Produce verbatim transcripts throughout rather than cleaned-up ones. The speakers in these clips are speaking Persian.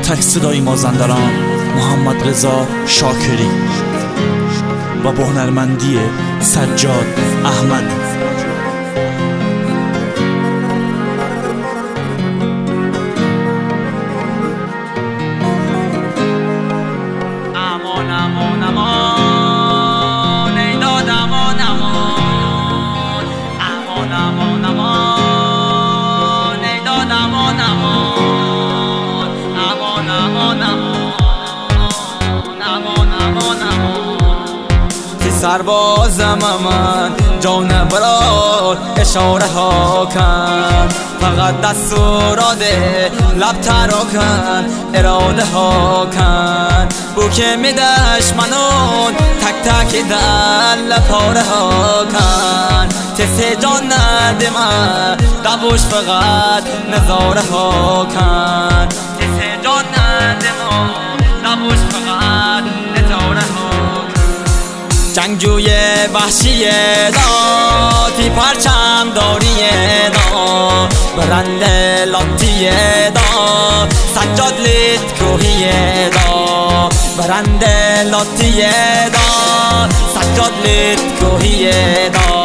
تک صدای مازندران محمد رضا شاکری و با هنرمندی سجاد احمد. امان امان امان ای داد امان امان امان امان امان ای داد امان امان امان امان امان امان امان تی سربازم من جان برار اشاره ها کن، فقط دستوراده لب ترا کن، اراده ها کن بو که میدش منون تک تک دل پاره ها کن. تسه جان نده من دبوش فقط نظاره ها کن، تسه جان نده من دبوش فقط نظاره ها کن. جنگجوی وحشیه دا تی پرچم داریه دا، برنده لاتیه دا سجاد لیت کوهیه دا، برنده لاتیه دا سجاد لیت کوهیه دا.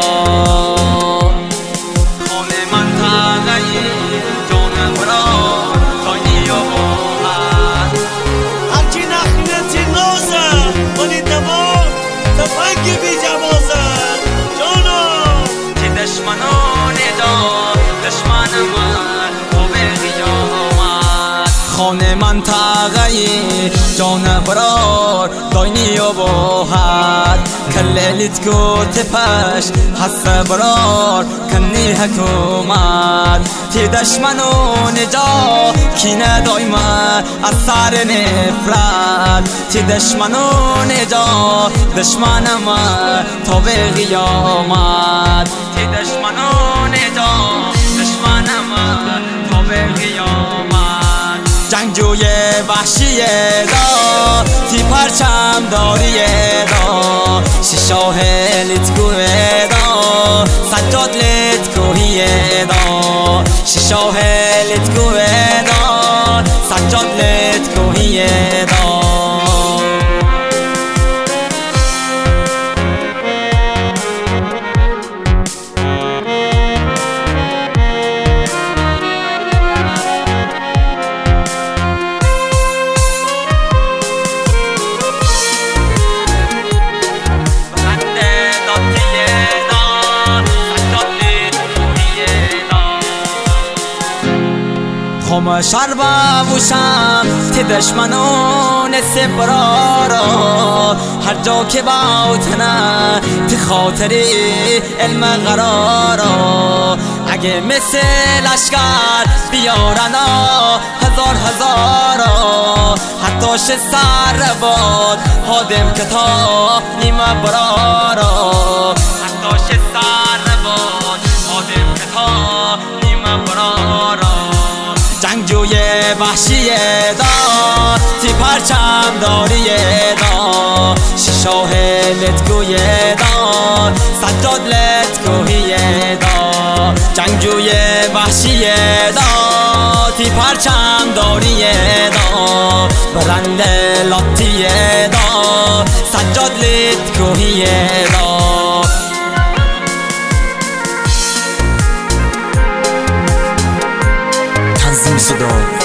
خانه من تغیی جانم را خانی و باید هرچی نخینه تی نازه بانی دوام تفنگی بی جوازه جانا تی دشمنانه دا دشمن من تو به قیامت. خانه من تغیی جان برار داینی و باید کلیلیت کو تپش حس برار کنی حکومت. تی دشمنو نجا کینه دایما از سر نفرت، تی دشمنو نجا دشمن من تا به قیامت، تی دشمنو نجا دشمن من تا به قیامت. جنگجوی وحشیه دا تی پرچم داریه دا، ششاه لیت کوه دا سجاد لیت کوهیه دا، ششاه لیت کوه دا سجاد لیت کوهیه دا. خم شرب وشم تی دشمنان سپرارا، هر جا که باوتنه تی خاطری علم قرارا. اگه مثل لشکر بیارنا هزار هزارا، حتی شه سر باد هادم کتا نیمه برارا، حتی شه سر باد هادم کتا نیمه برارا. جنگجوی وحشیه دا تی پرچم داریه دا، ششاه لیت کوهیه دا سجاد لیت کوهیه دا. جنگجوی وحشیه دا تی پرچم داریه دا، برنده لاتیه دا سجاد لیت کوهیه دا. تنظیم صدا